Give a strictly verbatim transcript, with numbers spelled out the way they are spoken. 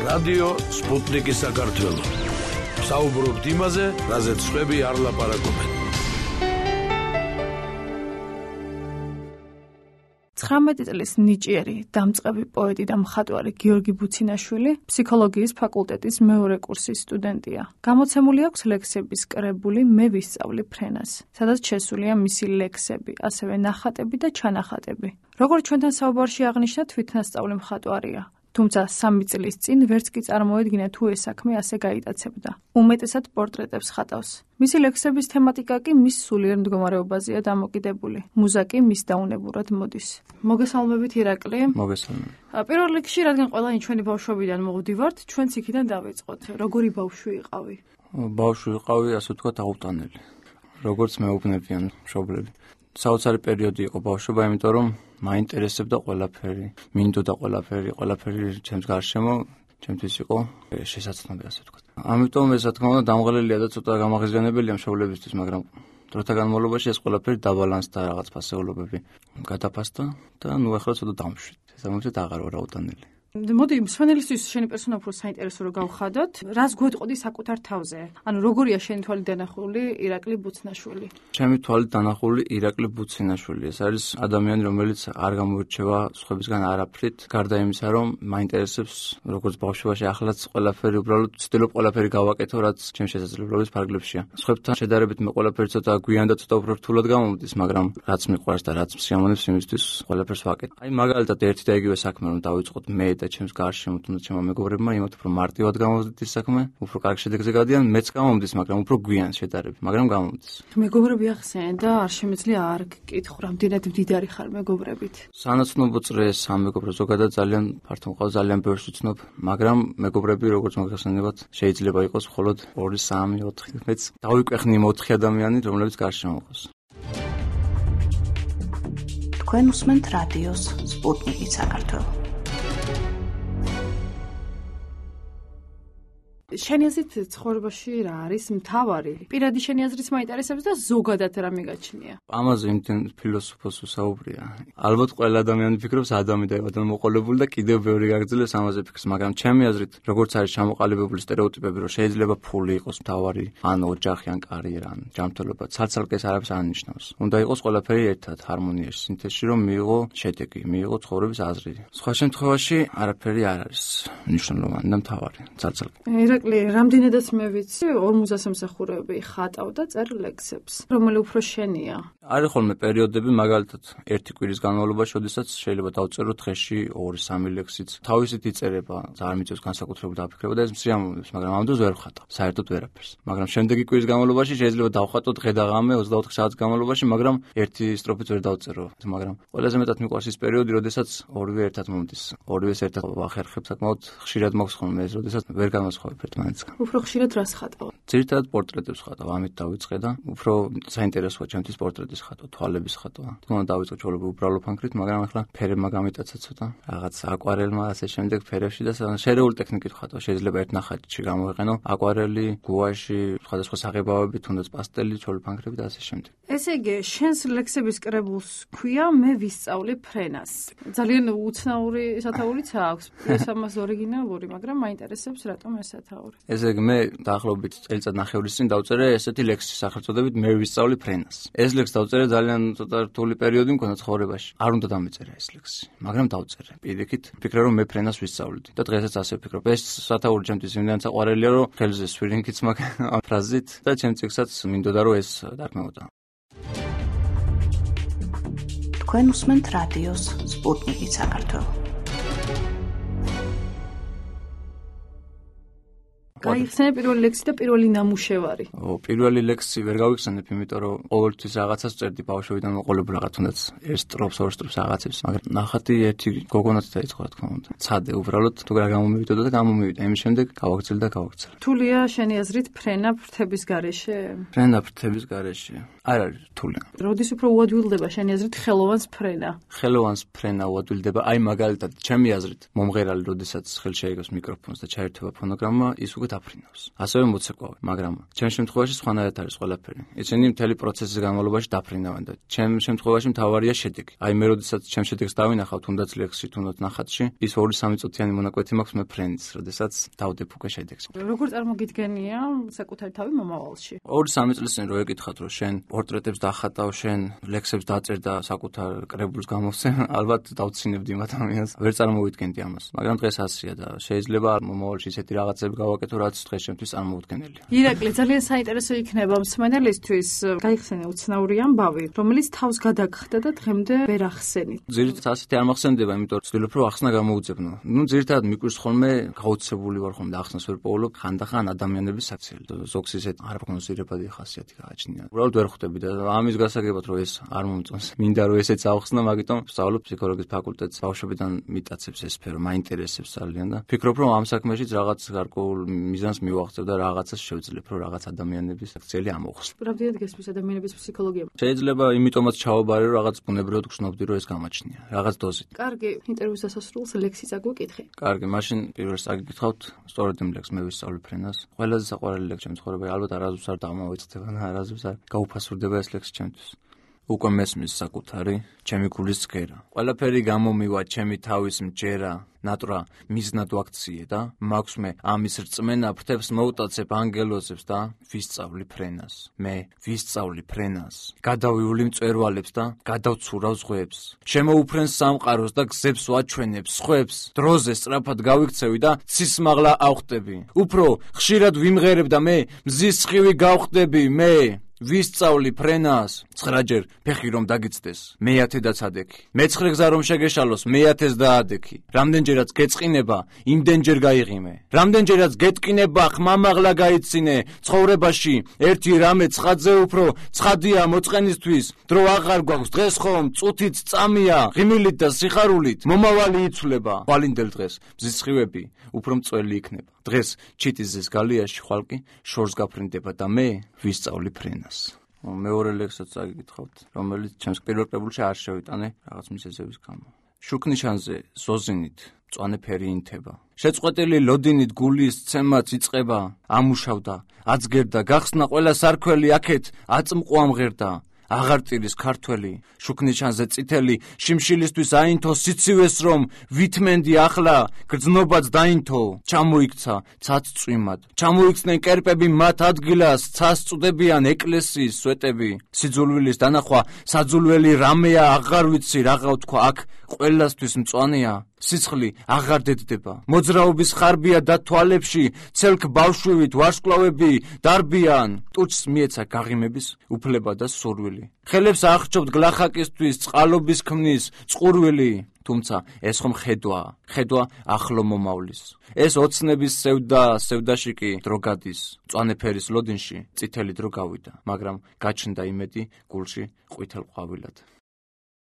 რადიო სპუტნიკი საქართველო. საუბრობთ იმაზე, რაზეც სხვები არ ლაპარაკობენ. ცხრამეტი წლის ნიჭიერი დამწყები პოეტი და მხატვარი გიორგი ბუცინაშვილი ფსიქოლოგიის ფაკულტეტის მეორე კურსის სტუდენტია. გამოცემული აქვს ლექსების კრებული „მე ვისწავლი ფრენას“, სადაც შესულია მისი ლექსები, ასევე ნახატები და ჩანახატები. როგორც ჩვენთან საუბარში აღნიშნა, თვითნასწავლი მხატვარია. თუმცა სამი წლის წინ ვერც კი წარმოედგინა თუ ეს საქმე ასე გაიტაცებდა. უმეტესად პორტრეტებს ხატავს. მისი ლექსების თემატიკა კი მის სულიერ მდგომარეობაზეა დამოკიდებული. მუზა კი მის დაუნებურად მოდის. მოგესალმებით ირაკლი. მოგესალმებით. პირველ რიგში, რადგან ყველანი ჩვენი ბავშვობიდან მოვდივართ, ჩვენც იქიდან დავიწყოთ. როგორი ბავშვი იყავი? ბავშვი იყავი, ასე ვთქვათ, აუტანელი. როგორც მეუბნებიან მშობლები. საოცარი პერიოდი იყო ბავშვობა, იმიტომ რომ მაინტერესებდა ყველაფერი, მინდოდა ყველაფერი, ყველაფერი ჩემს გარშემო, ჩემთვის იყო შესაძლებელი, ასე ვთქვათ. ამიტომ ეს რა თქმა უნდა დამღლელია და ცოტა გამაღიზიანებელია მშობლებისთვის, მაგრამ დროთა განმავლობაში ეს ყველაფერი დაბალანსდა, რაღაც ფასეულობები გადაფასდა და ნუ ახლა ცოტა დამშვით. შესაბამისად აღარ ვარ აუტანელი. მოდი, მსმენელისთვის შენი პერსონა უფრო საინტერესო რო გავხადოთ. რას გვეტყოდი საკუთარ თავზე? ანუ როგორია შენი თვალით დანახული ირაკლი ბუცინაშვილი? ჩემი თვალით დანახული ირაკლი ბუცინაშვილი. ეს არის ადამიანი, რომელიც არ გამოირჩევა სხვებისგან არაფრით, გარდა იმისა, რომ მაინტერესებს როგორც ბავშვობაში, ახლაც ყველაფერი, უბრალოდ ვცდილობ ყველაფერი გავაკეთო, რაც ჩემს შესაძლებლობის ფარგლებშია. სხვებთან შედარებით მე ყველაფერი ცოტა გვიან და ცოტა უფრო რთულად გამომდის, მაგრამ რაც მიყვარს და რაც მსიამოვნებს, იმისთვის ყველაფერს ვაკეთებ. აი მაგალითად ერთი და იგივე საქმე რომ დავიწყოთ მე და ჩემს გარშემო თუნდაც ჩემმა მეგობრებმა, იმათ უფრო მარტივად გამოვდით ის საქმე, უფრო კარგ შედეგზე გადიან, მეც გამომდის, მაგრამ უფრო გვიან შედარებით, მაგრამ გამომდის. მეგობრები ახსენე და არ შემეძლია არ გკითხო, რამდენად მდიდარი ხარ მეგობრებით? სანაცნობო წრეს ამ მეგობრებს ზოგადად ძალიან ფართო მყავს, ძალიან ბევრს ვცნობ, მაგრამ მეგობრები როგორც მოგახსენებათ, შეიძლება იყოს მხოლოდ ორი, სამი, ოთხი, მეც დავიკვეხნი იმ ოთხი ადამიანი, რომლებიც გარშემო მყავს. თქვენ უსმენთ რადიოს სპუტნიკი საქართველო. შენი აზრით ცხოვრებაში რა არის მთავარი? პირადი შენი აზრიც მაინტერესებს და ზოგადად რა მიგაჩნია? ამაზე იმდენ ფილოსოფოს უსაუბრია. ალბათ ყველა ადამიანი ფიქრობს ადამი და адам მოყოლებული და კიდევ ბევრი გაგძლევს ამაზე ფიქრს, მაგრამ ჩემი აზრით, როგორც არის ჩამოყალიბებული სტერეოტიპები, რომ შეიძლება ფული იყოს მთავარი, ან ოჯახი, ან კარიერა, ან ჯანმრთელობა, ცალ-ცალკე ეს არაფერს არ ნიშნავს. უნდა იყოს ყველაფერი ერთად, ჰარმონიაში, სინთეზში, რომ მიიღო შედეგი, მიიღო ცხოვრების აზრი. სხვა შემთხვევაში არაფერი არ არის მნიშვნელოვანი და მთავარი, ცალ-ცალკე. ირაკლი, რამდენადაც მე ვიცი, ორმოცდას ემსახურები ხატავ და წერ ლექსებს. რომელი უფრო შენია? არის ხოლმე პერიოდები, მაგალითად, ერთი კვირის განმავლობაში, როდესაც შეიძლება დავწერო დღეში ორი, სამი ლექსიც. თავისით იწერება, არ მიწევს განსაკუთრებულ დაფიქრება და ეს მსიამოვნებს, მაგრამ ამ დროს ვერ ვხატავ, საერთოდ ვერაფერს. მაგრამ შემდეგი კვირის განმავლობაში შეიძლება დავხატო დღე და ღამე ოცდაოთხი საათის განმავლობაში, მაგრამ ერთი სტროფით ვერ დავწერო, მაგრამ ყველაზე მეტად მიყვარს ის პერიოდი, როდესაც ორივე ერთად მომდის. ორივეს ერთად ვახერხებ, საკმაოდ ხშირად მაქვს ხოლმე ეს, როდესაც ვერ განვასხვავებ ერთმანეთსგან. უფრო ხშირად რას ხატავ? ძირითადად პორტრეტებს ხატავ, ამით დავიწყე და უფრო საინტერესოა ჩემთვის პორტრეტის ხატვა, თვალების ხატვა. თქო, დავიწყე ჩვეულებრივ უბრალო ფანქრით, მაგრამ ახლა ფერებმა გამიტაცა ცოტა, რაღაც აკვარელმა, ასე შემდეგ ფერებში და შერეული ტექნიკით ხატვა. შეიძლება ერთ ნახატში გამოვიყენო აკვარელი, გუაში, სხვადასხვა საღებავები, თუნდაც პასტელი, ჩვეული ფანქრები და ასე შემდეგ. ესე იგი, შენს ლექსების კრებულს ქვია „მე ვისწავლი ფრენას“. ძალიან უცნაური სათაურიც აქვს. ეს ამას ორიგინალური, მაგრამ მაინტერესებს რატომ ეს სათაური. ესე იგი, მე დაახლოებით წელიწად ნახევრის წინ დავწერე ესეთი ლექსი სახელწოდებით „მე ვისწავლი ფრენას“. ეს ლექსი დავწერე ძალიან ცოტა რთული პერიოდი მქონდა ცხოვრებაში. არ უნდა დამეწერა ეს ლექსი, მაგრამ დავწერე. პირიქით, ვფიქრე რომ მე ფრენას ვისწავლდი და დღესაც ასე ვფიქრობ. ეს სათაური ჩემთვის იმდენად საყვარელია, რომ ხელზე სვირინგიც მაქვს ამ ფრაზით და ჩემ წიგნსაც მინდოდა რომ ეს დარქმეოდა. თქვენ უსმენთ რადიოს სპუტნიკი საქართველო. გაიხსენე პირველი ლექსი და პირველი ნამუშევარი. ო, პირველი ლექსი ვერ გავიხსენებ, იმიტომ რომ ყოველთვის რაღაცას წერდი ბავშვობიდან მოყოლებული რაღაც, თუნდაც ერთ სტროფს, ორ სტროფს რაღაცებს, მაგრამ ნახატი ერთი გოგონაც დაიწყო, რა თქმა უნდა. ცადე უბრალოდ თუ რა გამომივიდოდა და გამომივიდა. იმის შემდეგ გავაგრძელე და გავაგრძელე. რთულია შენი აზრით ფრენა ფრთების გარეშე? ფრენა ფრთების გარეშე. არ არის რთული. როდის უფრო უადვილდება შენი აზრით ხელოვანს ფრენა? ხელოვანს ფრენა უადვილდება, აი მაგალითად, ჩემი აზრით, მომღერალი, როდესაც ხელში აიგებს მიკროფონს და ჩაერთვება ფონოგრამა, ის უკვე დაფრინავს. ასევე მოცეკვავე, მაგრამ ჩემ შემთხვევაში სხვანაირად არის ყველაფერი. ისინი მთელი პროცესის განმავლობაში დაფრინავენ და ჩემ შემთხვევაში მთავარია შედეგი. აი მე როდესაც ჩემ შედეგს დავინახავ, თუნდაც ლექსში, თუნდაც ნახატში, ის ორი სამი წუთიანი მონაკვეთი მაქვს მე ფრენის, როდესაც დავდებ უკვე შედეგს. როგორ წარმოგიდგენია საკუთარი თავი მომავალში? ორი სამი წლის წინ რო ეკითხათ, რომ შენ პორტრეტებს დახატავ, შენ ლექსებს დაწერ და საკუთარ კრებულს გამოვცე, ალბათ დავცინებდი იმ ადამიანს. ვერ წარმოვიდგენდი ამას, მაგრამ დღეს ასია და შეიძლება მომავალში ისეთი რაღაცები გავაკეთო, რაც დღეს შემთთვის წარმოუდგენელია. ირაკლი, ძალიან საინტერესო იქნება მსმენელისთვის გაიხსენე უცნაური ამბავი, რომელიც თავს გადაგხდა და დღემდე ვერ ახსენით. ძირითადად ასეთი არ მახსენდება, იმიტომ რომ ვცდილობ რომ ახსნა გამოუძებნო. ნუ ძირითადად მიკვირს ხოლმე გაოცებული ვარ ხოლმე და ახსნას ვერ პოულობ ხანდახან ადამიანების საქციელი. ზოგს ისეთ არაპროგნოზირებადი ხასიათი გააჩნია. უბრალოდ ვერ ხვდები და ამის გასაგებად რომ ეს არ მომწონს. მინდა რომ ესეც ავხსნა, მაგიტომ ვსწავლობ ფსიქოლოგიის ფაკულტეტს. ბავშვებიდან მიტაცებს ეს სფერო, მაინტერესებს ძალიან და ფიქრობ რომ ამ საქმეშიც რაღაც გარკვეულ მიზანს მივაღწევ და რაღაცას შევძლებ, რომ რაღაც ადამიანების საქციელი ამოვხსნას. Правдიად გესმის ადამიანების ფსიქოლოგია. შეიძლება იმიტომაც ჩავაბარე, რომ რაღაც ბუნებრივად გრძნობდი, რომ ეს გამაჩნია, რაღაც დოზით. კარგი, ინტერვიუს დასასრულს ლექსი წაგვიკითხე. კარგი, მაშინ პირველს წაგიკითხავთ, სწორედ იმ ლექსს მე ვისწავლი ფრენას. ყველაზე საყვარელი ლექსი ჩემს ცხოვრებაში, ალბათ არასდროს არ დამოვეწყდება და არასდროს არ გაუფასურდება ეს ლექსი ჩემთვის. უკვე მესმის საკუთარი, ჩემი გულის ცქერა. ყველაფერი გამომივა ჩემი თავის მჯერა. ნატრა მიზნად ვაქციე და მაქვს მე ამის რწმენა ფრთებს მოვტაცებ ანგელოზებს და ვისწავლი ფრენას. მე ვისწავლი ფრენას. გადავივლი მწვერვალებს და გადავცურავ ზღვებს. შემოუფრენ სამყაროს და გზებს ვაჩვენებ სხვებს. დროზე სწრაფად გავიქცევი და ცისმაღლა ავხტები. უფრო ხშირად ვიმღერებ და მე მზის სხივი გავხდები მე. ვისწავლი ფრენას. ცხრაჯერ ფეხი რომ დაგიცდეს, მეათედაც ადექი. მეცხრე გზა რომ შეგეშალოს, მეათეს დაადექი. რამდენჯერაც გეწყინება, იმდენჯერ გაიღიმე. რამდენჯერაც გეტკინება, ხმამაღლა გაიცინე. ცხოვრებაში ერთი რამე ცხადზე უფრო ცხადია მოწყენისთვის. დრო აღარ გვაქვს, დღეს ხომ წუთით წამია, ღიმილით და სიხარულით მომავალი იცვლება. ვალინდელ დღეს მზის სხივები უფრო მწველი იქნება. დღეს ჩიტიზის გალიაში ხვალკი შორს გაფრინდება და მე ვისწავლი ფრენას. მეორე ლექსსაც წაგიკითხავთ, რომელიც ჩემს პირველ კრებულში არ შევიტანე რაღაც მიზეზების გამო. შუქნიშანზე ზოზინით მწვანე ფერი ინთება. შეწყვეტილი ლოდინით გულის ცემაც იწყება. ამუშავდა, აცგერდა, გახსნა ყველა სარქველი აქეთ აწმყო ამღერდა. აღარტირის ქართველი, შუქნიშანზე წითელი, შიმშილისთვის აინთო სიცივეს რომ ვითმენდი ახლა, გრძნობაც დაინთო, ჩამოიქცა ცაც წვიმად. ჩამოიქცნენ კერპები მათ ადგილას, ცას წვდებიან ეკლესიის სვეტები. სიძულვილის დანახვა საძულველი რამეა, აღარ ვიცი რაღა ვთქვა, აქ ყველასთვის მწვანეა. სიცხლი აღარ დედდება. მოძრაობის ხარბია და თვალებში, ცელქ ბავშვივით ვარსკვლავები დარბიან. ტუჩს მიეცა გაღიმების უფლება და სურვილი. ხელებს აღჭობთ გლახაკისთვის, წყალობის ქმნის წყურვილი. თუმცა ეს ხომ ხედვაა, ხედვა ახლო მომავლის. ეს ოცნების სევდა, სევდაში კი დრო გადის. მწვანე ფერის ლოდინში წითელი დრო გავიდა, მაგრამ გაჩნდა იმედი გულში ყვითელ ყვავილად.